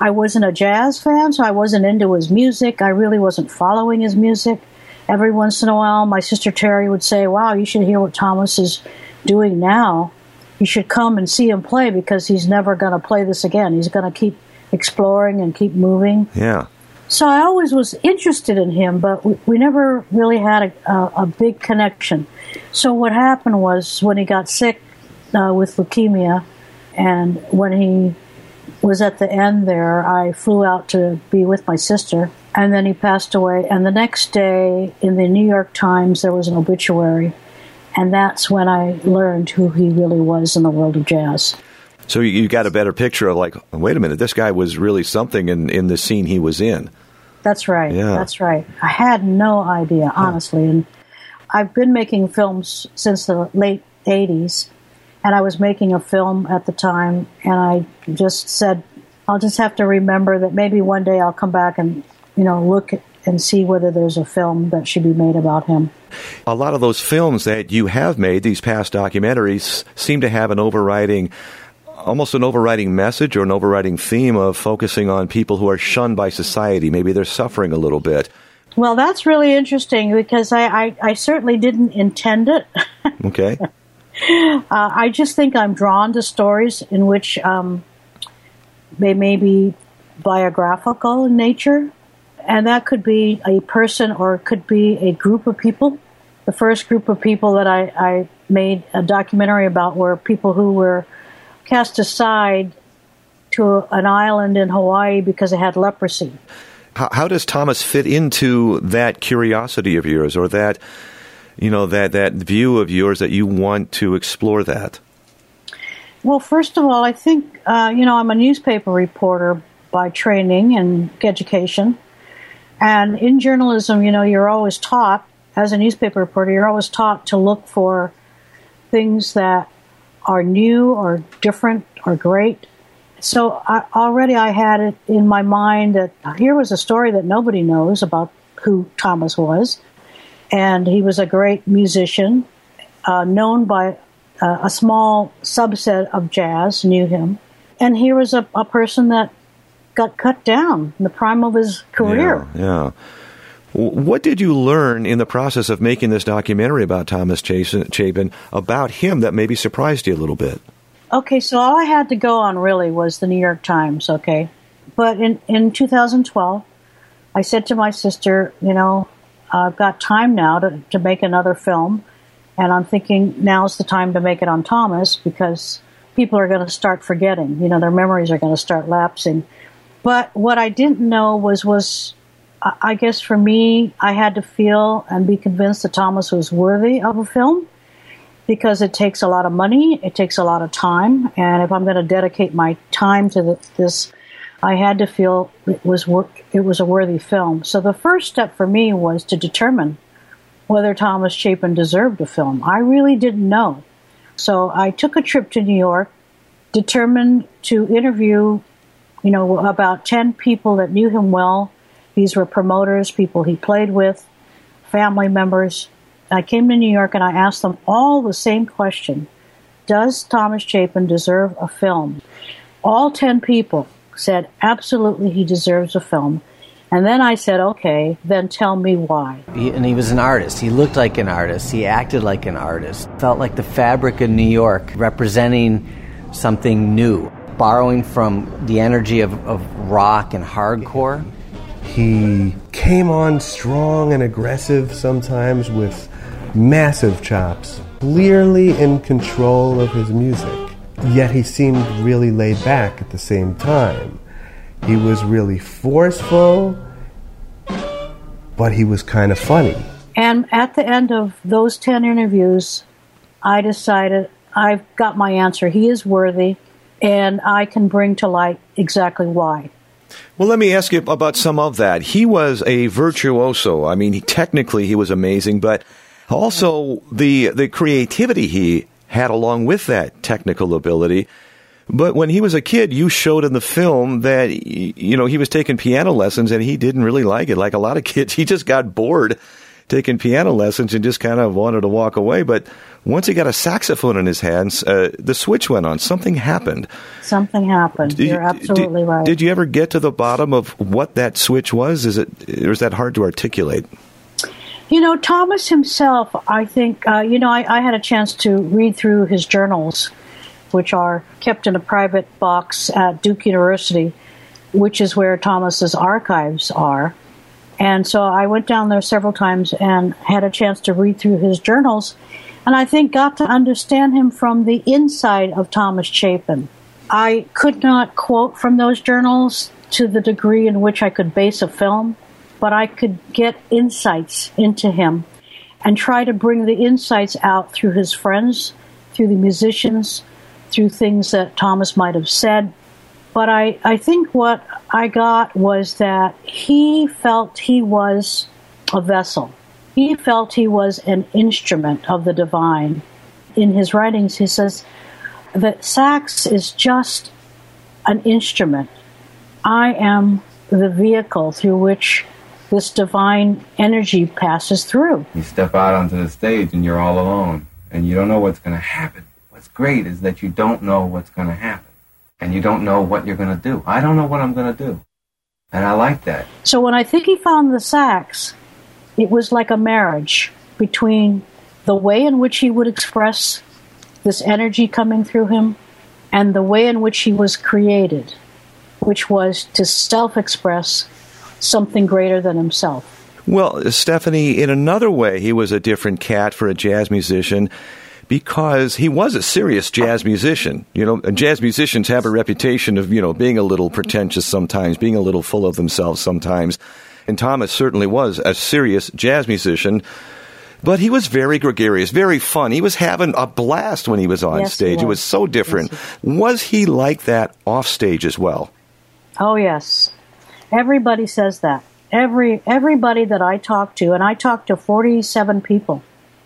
I wasn't a jazz fan, so I wasn't into his music. I really wasn't following his music. Every once in a while, my sister Terry would say, wow, you should hear what Thomas is doing now. You should come and see him play because he's never going to play this again. He's going to keep exploring and keep moving. Yeah. So I always was interested in him, but we never really had a big connection. So what happened was when he got sick with leukemia, and when he was at the end there, I flew out to be with my sister, and then he passed away. And the next day in the New York Times, there was an obituary, and that's when I learned who he really was in the world of jazz. So you got a better picture of, like, wait a minute, this guy was really something in the scene he was in. That's right. Yeah. That's right. I had no idea, honestly. And I've been making films since the late 80s, and I was making a film at the time, and I just said, I'll just have to remember that maybe one day I'll come back and, look and see whether there's a film that should be made about him. A lot of those films that you have made, these past documentaries, seem to have almost an overriding message or an overriding theme of focusing on people who are shunned by society. Maybe they're suffering a little bit. Well, that's really interesting because I certainly didn't intend it. Okay. I just think I'm drawn to stories in which they may be biographical in nature, and that could be a person or it could be a group of people. The first group of people that I made a documentary about were people who were cast aside to an island in Hawaii because they had leprosy. How does Thomas fit into that curiosity of yours, or that, that view of yours that you want to explore that? Well, first of all, I think, I'm a newspaper reporter by training and education. And in journalism, you're always taught, as a newspaper reporter, you're always taught to look for things that are new or different or great. So I had it in my mind that here was a story that nobody knows about who Thomas was. And he was a great musician, known by a small subset of jazz, knew him. And here was a person that got cut down in the prime of his career. Yeah. What did you learn in the process of making this documentary about Thomas Chapin, about him, that maybe surprised you a little bit? Okay, so all I had to go on really was the New York Times, okay? But in 2012, I said to my sister, I've got time now to make another film, and I'm thinking now's the time to make it on Thomas because people are going to start forgetting. Their memories are going to start lapsing. But what I didn't know was I guess for me, I had to feel and be convinced that Thomas was worthy of a film because it takes a lot of money, it takes a lot of time, and if I'm going to dedicate my time to this, I had to feel it was a worthy film. So the first step for me was to determine whether Thomas Chapin deserved a film. I really didn't know. So I took a trip to New York, determined to interview, about 10 people that knew him well. These were promoters, people he played with, family members. I came to New York and I asked them all the same question. Does Thomas Chapin deserve a film? All 10 people said, absolutely, he deserves a film. And then I said, okay, then tell me why. He was an artist. He looked like an artist. He acted like an artist. Felt like the fabric of New York, representing something new, borrowing from the energy of rock and hardcore. He came on strong and aggressive sometimes with massive chops, clearly in control of his music. Yet he seemed really laid back at the same time. He was really forceful, but he was kind of funny. And at the end of those 10 interviews, I decided I've got my answer. He is worthy, and I can bring to light exactly why. Well, let me ask you about some of that. He was a virtuoso. I mean, technically he was amazing, but also the creativity he had along with that technical ability. But when he was a kid, you showed in the film that, he was taking piano lessons and he didn't really like it. Like a lot of kids, he just got bored taking piano lessons and just kind of wanted to walk away. But once he got a saxophone in his hands, the switch went on. Something happened. Something happened. You're absolutely right. Did you ever get to the bottom of what that switch was? Or is that hard to articulate? Thomas himself, I think, I had a chance to read through his journals, which are kept in a private box at Duke University, which is where Thomas's archives are. And so I went down there several times and had a chance to read through his journals, and I think got to understand him from the inside of Thomas Chapin. I could not quote from those journals to the degree in which I could base a film, but I could get insights into him and try to bring the insights out through his friends, through the musicians, through things that Thomas might have said. But I think what I got was that he felt he was a vessel. He felt he was an instrument of the divine. In his writings, he says that sax is just an instrument. I am the vehicle through which this divine energy passes through. You step out onto the stage and you're all alone, and you don't know what's going to happen. What's great is that you don't know what's going to happen. And you don't know what you're going to do. I don't know what I'm going to do. And I like that. So when I think he found the sax, it was like a marriage between the way in which he would express this energy coming through him and the way in which he was created, which was to self-express something greater than himself. Well, Stephanie, in another way, he was a different cat for a jazz musician, because he was a serious jazz musician. Jazz musicians have a reputation of, being a little pretentious sometimes, being a little full of themselves sometimes. And Thomas certainly was a serious jazz musician. But he was very gregarious, very fun. He was having a blast when he was on stage. It was so different. Yes, was he like that off stage as well? Oh, yes. Everybody says that. Everybody that I talked to, and I talked to 47 people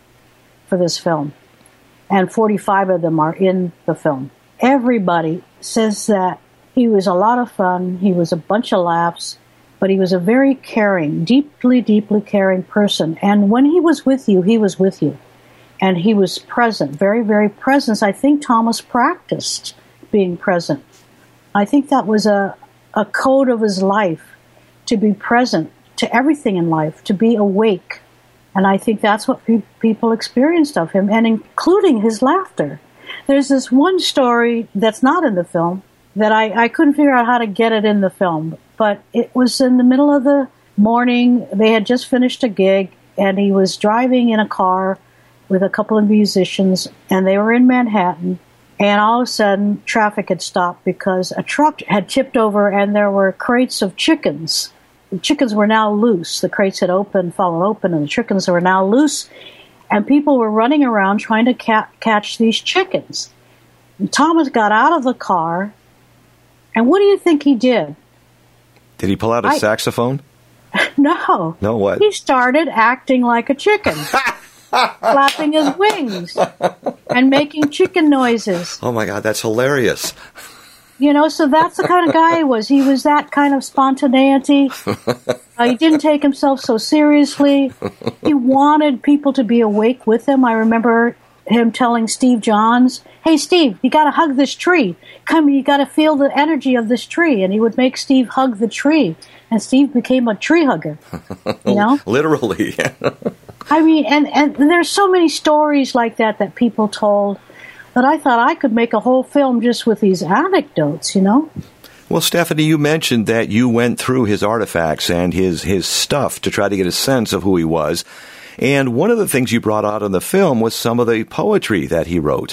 for this film, and 45 of them are in the film. Everybody says that he was a lot of fun, he was a bunch of laughs, but he was a very caring, deeply, deeply caring person. And when he was with you, he was with you. And he was present, very, very present. I think Thomas practiced being present. I think that was a code of his life, to be present to everything in life, to be awake. And I think that's what people experienced of him, and including his laughter. There's this one story that's not in the film that I couldn't figure out how to get it in the film. But it was in the middle of the morning. They had just finished a gig, and he was driving in a car with a couple of musicians, and they were in Manhattan. And all of a sudden, traffic had stopped because a truck had tipped over, and there were crates of chickens. The chickens were now loose. The crates had fallen open, and the chickens were now loose. And people were running around trying to catch these chickens. And Thomas got out of the car, and what do you think he did? Did he pull out a saxophone? No. No, what? He started acting like a chicken, flapping his wings and making chicken noises. Oh, my God, that's hilarious. So that's the kind of guy he was. He was that kind of spontaneity. He didn't take himself so seriously. He wanted people to be awake with him. I remember him telling Steve Johns, "Hey, Steve, you got to hug this tree. Come, you got to feel the energy of this tree." And he would make Steve hug the tree. And Steve became a tree hugger, Literally. I mean, and there's so many stories like that people told, that I thought I could make a whole film just with these anecdotes, Well, Stephanie, you mentioned that you went through his artifacts and his stuff to try to get a sense of who he was. And one of the things you brought out in the film was some of the poetry that he wrote.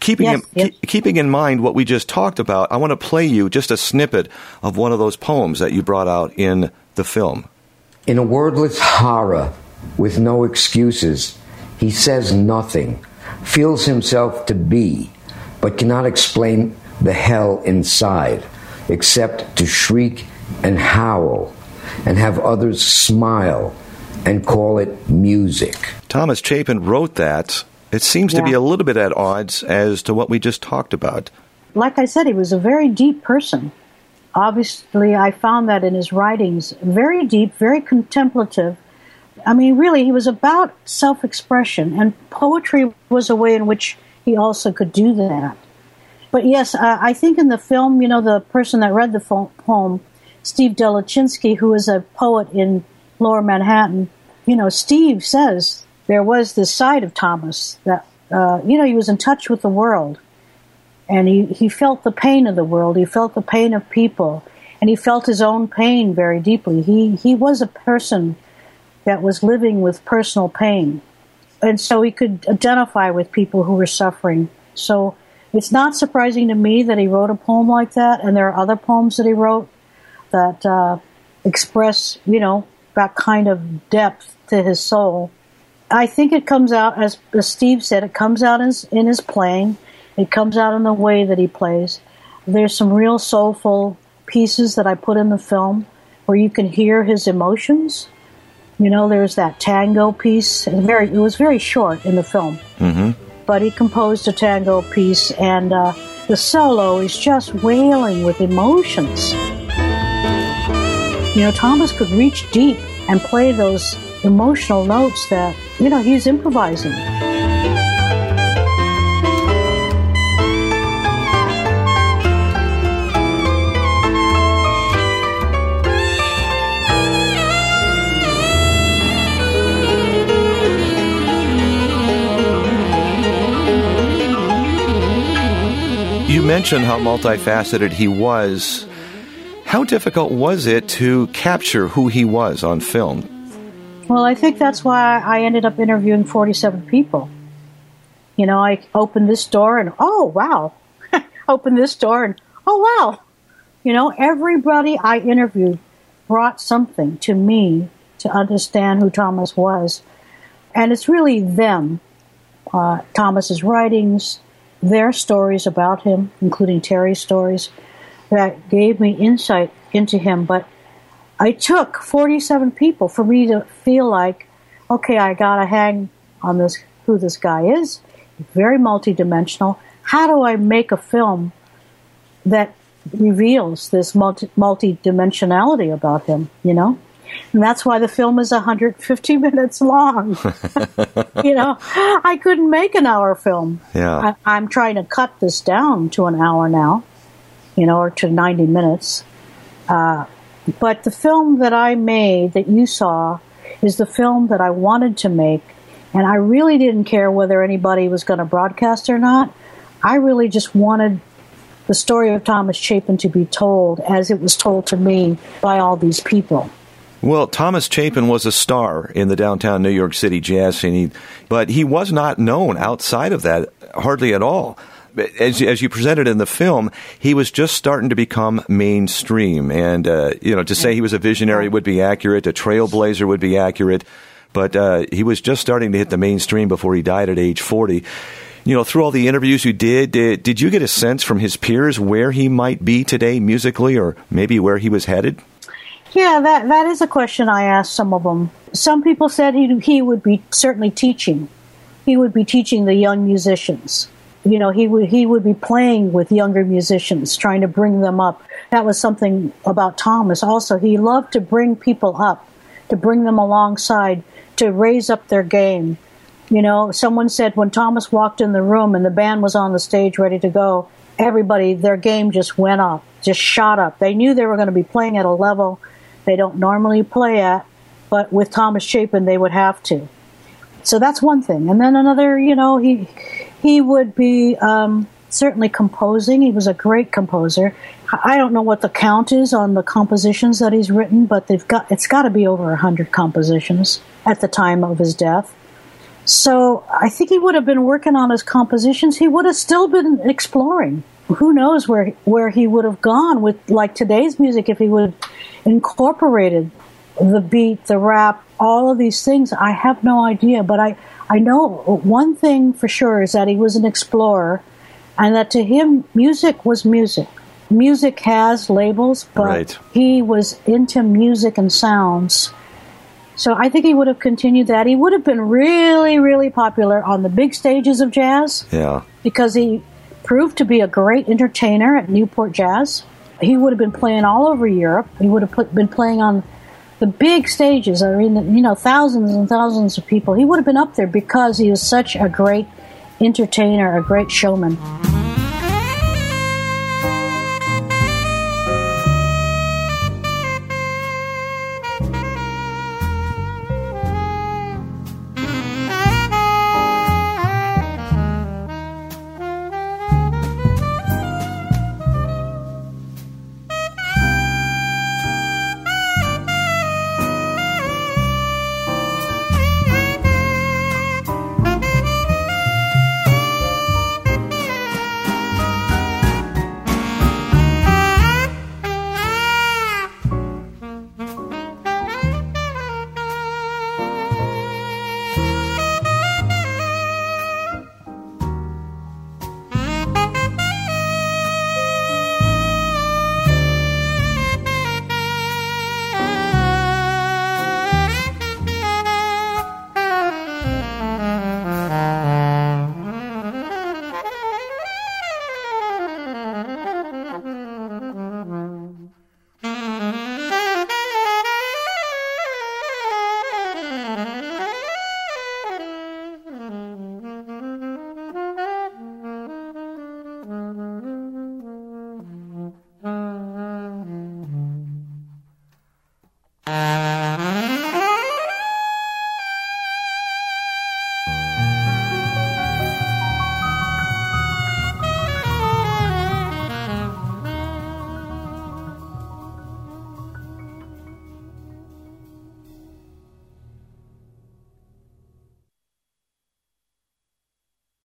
Keeping in mind what we just talked about, I want to play you just a snippet of one of those poems that you brought out in the film. In a wordless horror, with no excuses, he says nothing, feels himself to be, but cannot explain the hell inside, except to shriek and howl, and have others smile, and call it music. Thomas Chapin wrote that. It seems to be a little bit at odds as to what we just talked about. Like I said, he was a very deep person. Obviously, I found that in his writings, very deep, very contemplative. I mean, really, he was about self-expression, and poetry was a way in which he also could do that. But yes, I think in the film, the person that read the poem, Steve Delachinsky, who is a poet in Lower Manhattan, Steve says there was this side of Thomas that, he was in touch with the world. And he felt the pain of the world. He felt the pain of people. And he felt his own pain very deeply. He was a person that was living with personal pain. And so he could identify with people who were suffering. So it's not surprising to me that he wrote a poem like that. And there are other poems that he wrote that express, that kind of depth to his soul. I think it comes out, as Steve said, it comes out in his playing. It comes out in the way that he plays. There's some real soulful pieces that I put in the film where you can hear his emotions. There's that tango piece. It was very short in the film. Mm-hmm. But he composed a tango piece, and the solo is just wailing with emotions. Thomas could reach deep and play those emotional notes that, he's improvising. You mentioned how multifaceted he was. How difficult was it to capture who he was on film? Well, I think that's why I ended up interviewing 47 people. I opened this door and, oh, wow. Opened this door and, oh, wow. Everybody I interviewed brought something to me to understand who Thomas was. And it's really them, Thomas's writings, their stories about him, including Terry's stories, that gave me insight into him. But I took 47 people for me to feel like, okay, I got a hang on this, who this guy is. Very multidimensional. How do I make a film that reveals this multidimensionality about him, And that's why the film is 150 minutes long. I couldn't make an hour film. Yeah. I'm trying to cut this down to an hour now, or to 90 minutes. But the film that I made, that you saw, is the film that I wanted to make. And I really didn't care whether anybody was going to broadcast or not. I really just wanted the story of Thomas Chapin to be told as it was told to me by all these people. Well, Thomas Chapin was a star in the downtown New York City jazz scene, but he was not known outside of that hardly at all. As you presented in the film, he was just starting to become mainstream. And, to say he was a visionary would be accurate, a trailblazer would be accurate, but he was just starting to hit the mainstream before he died at age 40. Through all the interviews you did you get a sense from his peers where he might be today musically, or maybe where he was headed? Yeah, that is a question I asked some of them. Some people said he would be certainly teaching. He would be teaching the young musicians. He would be playing with younger musicians, trying to bring them up. That was something about Thomas also. He loved to bring people up, to bring them alongside, to raise up their game. Someone said when Thomas walked in the room and the band was on the stage ready to go, everybody, their game just went up, just shot up. They knew they were going to be playing at a level they don't normally play at, but with Thomas Chapin, they would have to. So that's one thing. And then another, he would be certainly composing. He was a great composer. I don't know what the count is on the compositions that he's written, but it's got to be over 100 compositions at the time of his death. So I think he would have been working on his compositions. He would have still been exploring. Who knows where he would have gone with, like, today's music, if he would have incorporated the beat, the rap, all of these things. I have no idea, but I know one thing for sure is that he was an explorer, and that to him, music was music. Music has labels, but right. He was into music and sounds. So I think he would have continued that. He would have been really, really popular on the big stages of jazz. Yeah. Because he proved to be a great entertainer at Newport Jazz. He would have been playing all over Europe. He would have been playing on the big stages, I mean, you know, thousands and thousands of people. He would have been up there because he was such a great entertainer, a great showman.